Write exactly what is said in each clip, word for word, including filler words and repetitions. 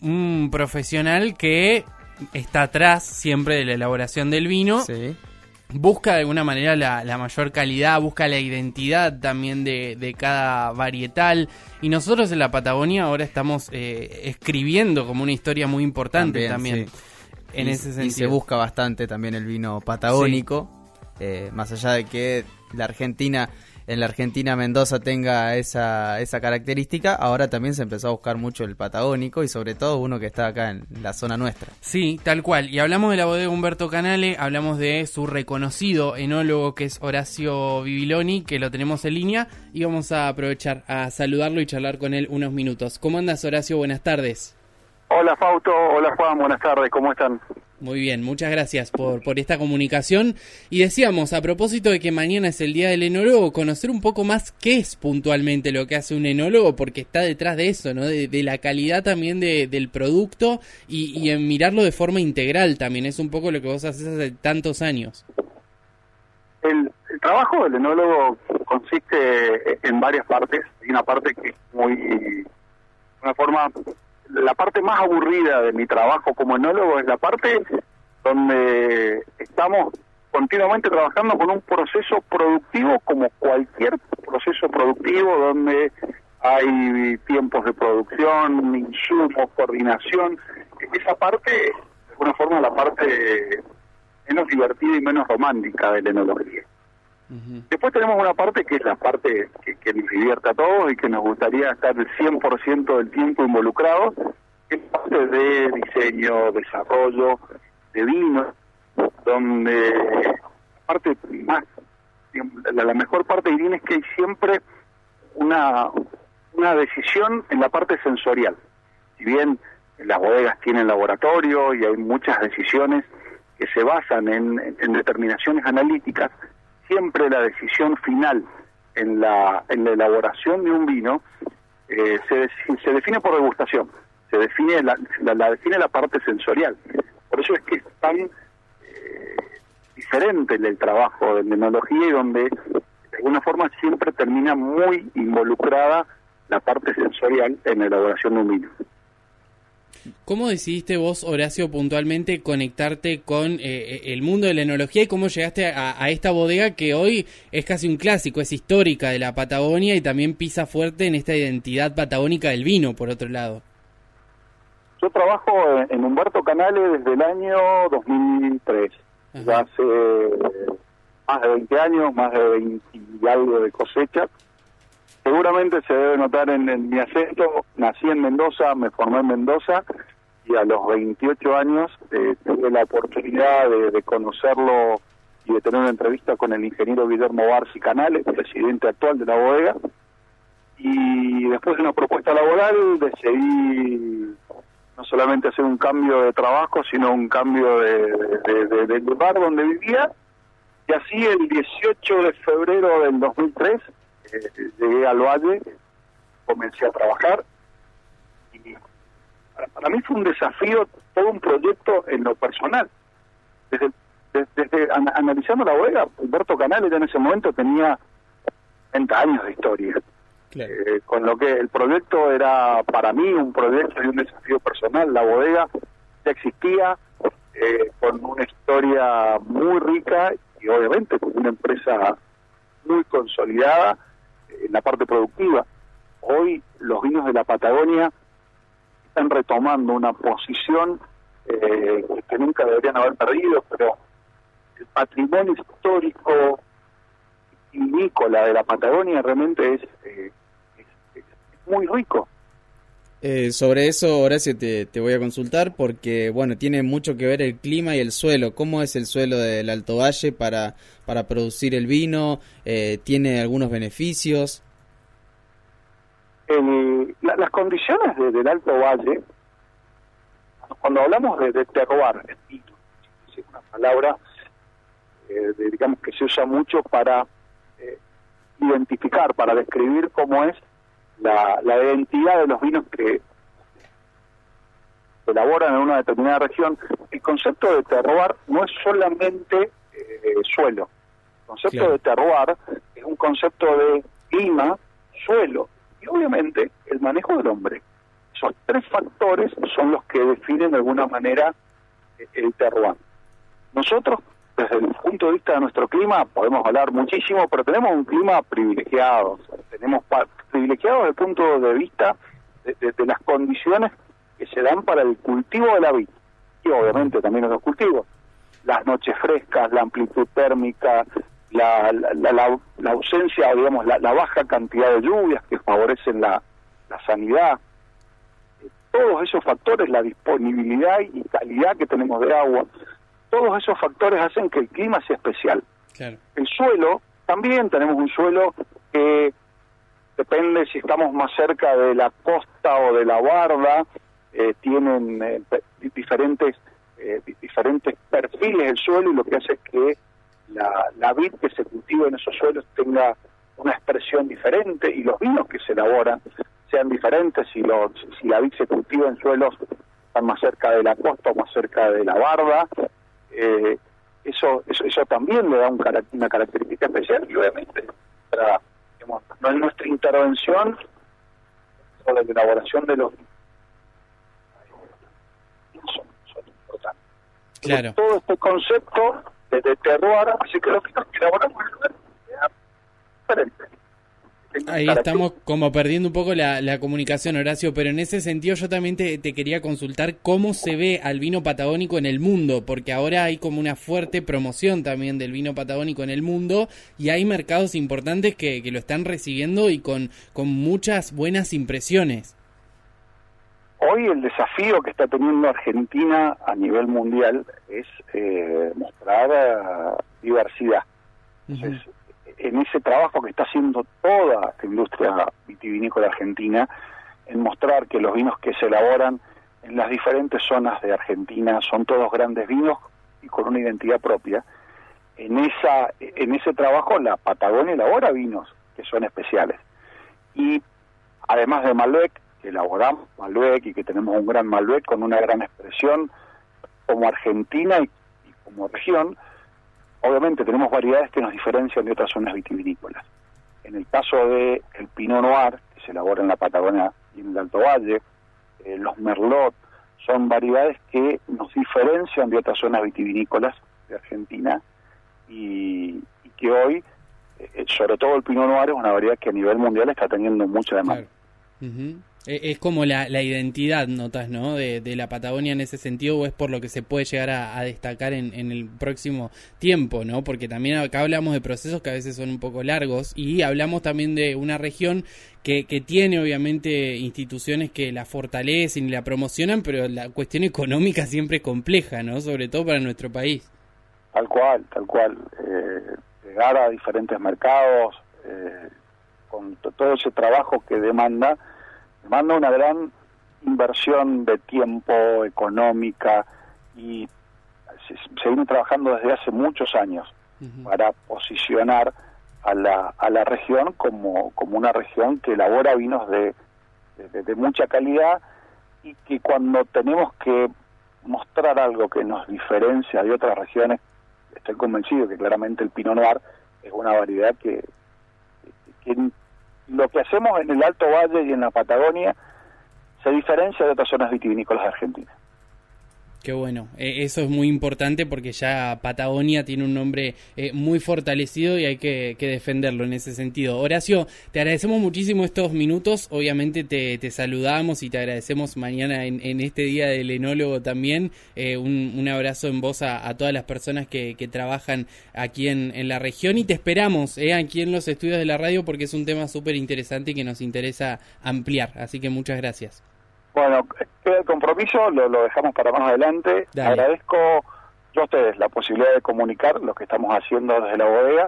un profesional que está atrás siempre de la elaboración del vino. Sí. Busca de alguna manera la, la mayor calidad, busca la identidad también de, de cada varietal. Y nosotros en la Patagonia ahora estamos eh, escribiendo como una historia muy importante también. también sí. En y, ese sentido. Y se busca bastante también el vino patagónico. Sí. Eh, más allá de que la Argentina, en la Argentina Mendoza tenga esa, esa característica, ahora también se empezó a buscar mucho el patagónico y sobre todo uno que está acá en la zona nuestra. Sí, tal cual. Y hablamos de la bodega Humberto Canale, hablamos de su reconocido enólogo que es Horacio Bibiloni, que lo tenemos en línea y vamos a aprovechar a saludarlo y charlar con él unos minutos. ¿Cómo andas, Horacio? Buenas tardes. Hola, Fausto. Hola, Juan. Buenas tardes. ¿Cómo están? Muy bien, muchas gracias por, por esta comunicación. Y decíamos, a propósito de que mañana es el Día del Enólogo, conocer un poco más qué es puntualmente lo que hace un enólogo, porque está detrás de eso, ¿no? De, de la calidad también de, del producto y, y en mirarlo de forma integral también. Es un poco lo que vos haces hace tantos años. El, el trabajo del enólogo consiste en varias partes. Hay una parte que es muy... una forma... La parte más aburrida de mi trabajo como enólogo es la parte donde estamos continuamente trabajando con un proceso productivo como cualquier proceso productivo, donde hay tiempos de producción, insumos, coordinación. Esa parte es de alguna forma la parte menos divertida y menos romántica de la enología. Uh-huh. Después tenemos una parte que es la parte que, que nos divierte a todos y que nos gustaría estar el cien por ciento del tiempo involucrados, que es parte de diseño, desarrollo, de vino, donde la parte más, la, la mejor parte de vino es que hay siempre una, una decisión en la parte sensorial. Si bien las bodegas tienen laboratorio y hay muchas decisiones que se basan en, en determinaciones analíticas, siempre la decisión final en la en la elaboración de un vino eh, se, se define por degustación, se define la, la, la define la parte sensorial. Por eso es que es tan eh, diferente el, el trabajo de enología y donde de alguna forma siempre termina muy involucrada la parte sensorial en la elaboración de un vino. ¿Cómo decidiste vos, Horacio, puntualmente conectarte con eh, el mundo de la enología y cómo llegaste a, a esta bodega que hoy es casi un clásico, es histórica de la Patagonia y también pisa fuerte en esta identidad patagónica del vino, por otro lado? Yo trabajo en Humberto Canale desde el año dos mil tres, ya hace más de veinte años, más de veinte y algo de cosecha. Seguramente se debe notar en, en mi acento. Nací en Mendoza, me formé en Mendoza y a los veintiocho años eh, tuve la oportunidad de, de conocerlo y de tener una entrevista con el ingeniero Guillermo Barsi Canale, presidente actual de la bodega. Y después de una propuesta laboral decidí no solamente hacer un cambio de trabajo, sino un cambio de, de, de, de lugar donde vivía. Y así el dieciocho de febrero del dos mil tres Eh, llegué al Valle, comencé a trabajar y para, para mí fue un desafío, todo un proyecto en lo personal. Desde, desde, desde an, analizando la bodega, Humberto Canale ya en ese momento tenía treinta años de historia. Claro. Eh, con lo que el proyecto era para mí un proyecto y un desafío personal. La bodega ya existía, eh, con una historia muy rica y obviamente con una empresa muy consolidada en la parte productiva. Hoy los vinos de la Patagonia están retomando una posición eh, que nunca deberían haber perdido, pero el patrimonio histórico y vinícola de la Patagonia realmente es, eh, es, es muy rico. Eh, sobre eso, Horacio, te, te voy a consultar porque, bueno, tiene mucho que ver el clima y el suelo. ¿Cómo es el suelo del Alto Valle para, para producir el vino? Eh, ¿Tiene algunos beneficios? El, la, las condiciones de, del Alto Valle, cuando hablamos de, de terroir, es una palabra eh, de, digamos que se usa mucho para eh, identificar, para describir cómo es La, la identidad de los vinos que se elaboran en una determinada región. El concepto de terroir no es solamente eh, suelo. El concepto claro. de terroir es un concepto de clima, suelo y obviamente el manejo del hombre. Es esos tres factores son los que definen de alguna manera el terroir. Nosotros, desde el punto de vista de nuestro clima, podemos hablar muchísimo, pero tenemos un clima privilegiado. O sea, tenemos privilegiado desde el punto de vista de, de, de las condiciones que se dan para el cultivo de la vid, y obviamente también otros cultivos. Las noches frescas, la amplitud térmica, la, la, la, la ausencia, o digamos, la, la baja cantidad de lluvias que favorecen la, la sanidad. Todos esos factores, la disponibilidad y calidad que tenemos de agua, todos esos factores hacen que el clima sea especial. Claro. El suelo, también tenemos un suelo que depende si estamos más cerca de la costa o de la barda, eh, tienen eh, diferentes eh, diferentes perfiles del suelo, y lo que hace es que la, la vid que se cultiva en esos suelos tenga una expresión diferente, y los vinos que se elaboran sean diferentes si, los, si la vid se cultiva en suelos están más cerca de la costa o más cerca de la barda. Eh, eso, eso eso también le da un, una característica especial, y obviamente para, digamos, no es nuestra intervención o la elaboración de los son, son importantes. Claro. Todo este concepto de, de terroir hace que los vinos que elaboramos sean diferentes. Ahí estamos como perdiendo un poco la, la comunicación, Horacio, pero en ese sentido yo también te, te quería consultar cómo se ve al vino patagónico en el mundo, porque ahora hay como una fuerte promoción también del vino patagónico en el mundo, y hay mercados importantes que, que lo están recibiendo y con, con muchas buenas impresiones. Hoy el desafío que está teniendo Argentina a nivel mundial es eh, mostrar uh, diversidad. Entonces, uh-huh. en ese trabajo que está haciendo toda la industria vitivinícola argentina, en mostrar que los vinos que se elaboran en las diferentes zonas de Argentina son todos grandes vinos y con una identidad propia. En esa en ese trabajo la Patagonia elabora vinos que son especiales. Y además de Malbec, que elaboramos Malbec y que tenemos un gran Malbec con una gran expresión como Argentina y, y como región, obviamente tenemos variedades que nos diferencian de otras zonas vitivinícolas. En el caso de el Pinot Noir, que se elabora en la Patagonia y en el Alto Valle, eh, los Merlot, son variedades que nos diferencian de otras zonas vitivinícolas de Argentina, y, y que hoy, eh, sobre todo el Pinot Noir, es una variedad que a nivel mundial está teniendo mucha demanda. Claro. Uh-huh. Es como la, la identidad, notas, ¿no?, de, de la Patagonia en ese sentido, o es por lo que se puede llegar a, a destacar en, en el próximo tiempo, ¿no? Porque también acá hablamos de procesos que a veces son un poco largos, y hablamos también de una región que, que tiene obviamente instituciones que la fortalecen y la promocionan, pero la cuestión económica siempre es compleja, ¿no?, sobre todo para nuestro país. Tal cual, tal cual. Eh, llegar a diferentes mercados, eh, con t- todo ese trabajo que demanda, demanda una gran inversión de tiempo, económica, y se, se viene trabajando desde hace muchos años uh-huh. para posicionar a la a la región como, como una región que elabora vinos de, de, de mucha calidad, y que cuando tenemos que mostrar algo que nos diferencia de otras regiones, estoy convencido que claramente el Pinot Noir es una variedad que, que, que lo que hacemos en el Alto Valle y en la Patagonia se diferencia de otras zonas vitivinícolas de Argentina. Qué bueno, eh, eso es muy importante porque ya Patagonia tiene un nombre eh, muy fortalecido y hay que, que defenderlo en ese sentido. Horacio, te agradecemos muchísimo estos minutos, obviamente te, te saludamos y te agradecemos mañana en, en este Día del Enólogo también. Eh, un, un abrazo en voz a, a todas las personas que, que trabajan aquí en, en la región, y te esperamos eh, aquí en los estudios de la radio porque es un tema súper interesante y que nos interesa ampliar, así que muchas gracias. Bueno, queda el compromiso, lo, lo dejamos para más adelante. Dale. Agradezco yo a ustedes la posibilidad de comunicar lo que estamos haciendo desde la bodega,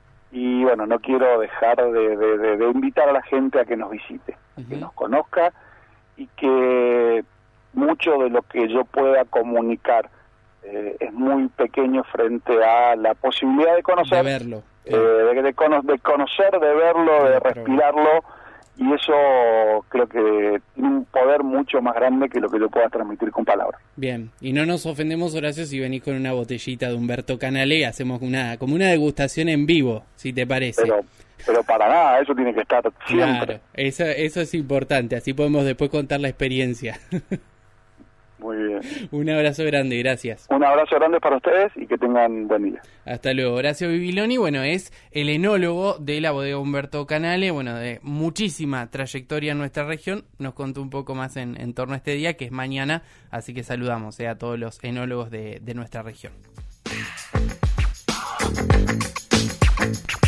y bueno, no quiero dejar de, de, de, de invitar a la gente a que nos visite, uh-huh. que nos conozca, y que mucho de lo que yo pueda comunicar eh, es muy pequeño frente a la posibilidad de conocer, de verlo, eh, de, de, cono- de conocer, de verlo, de respirarlo. y eso creo que tiene un poder mucho más grande que lo que yo pueda transmitir con palabras. Bien, y no nos ofendemos, Horacio, si venís con una botellita de Humberto Canale y hacemos una como una degustación en vivo, si te parece. Pero, pero para nada, eso tiene que estar siempre. Claro, eso, eso es importante, así podemos después contar la experiencia. Muy bien. Un abrazo grande, gracias. Un abrazo grande para ustedes y que tengan buen día. Hasta luego. Horacio Bibiloni, bueno, es el enólogo de la bodega Humberto Canale, bueno, de muchísima trayectoria en nuestra región. Nos contó un poco más en, en torno a este día, que es mañana, así que saludamos eh, a todos los enólogos de, de nuestra región.